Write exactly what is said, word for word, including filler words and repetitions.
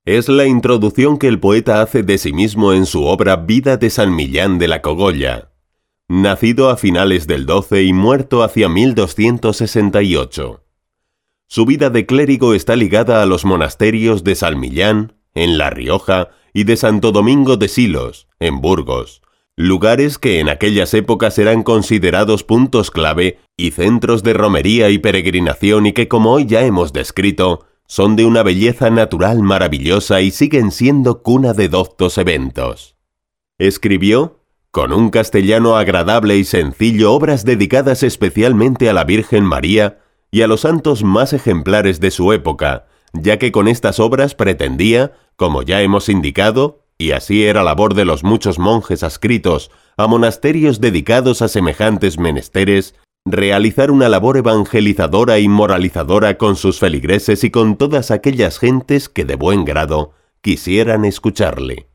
Es la introducción que el poeta hace de sí mismo en su obra Vida de San Millán de la Cogolla. Nacido a finales del doce y muerto hacia mil doscientos sesenta y ocho. Su vida de clérigo está ligada a los monasterios de San Millán, en La Rioja, y de Santo Domingo de Silos, en Burgos, lugares que en aquellas épocas eran considerados puntos clave y centros de romería y peregrinación y que, como hoy ya hemos descrito, son de una belleza natural maravillosa y siguen siendo cuna de doctos eventos. Escribió, con un castellano agradable y sencillo, obras dedicadas especialmente a la Virgen María y a los santos más ejemplares de su época, ya que con estas obras pretendía, como ya hemos indicado, y así era labor de los muchos monjes adscritos a monasterios dedicados a semejantes menesteres, realizar una labor evangelizadora y moralizadora con sus feligreses y con todas aquellas gentes que de buen grado quisieran escucharle.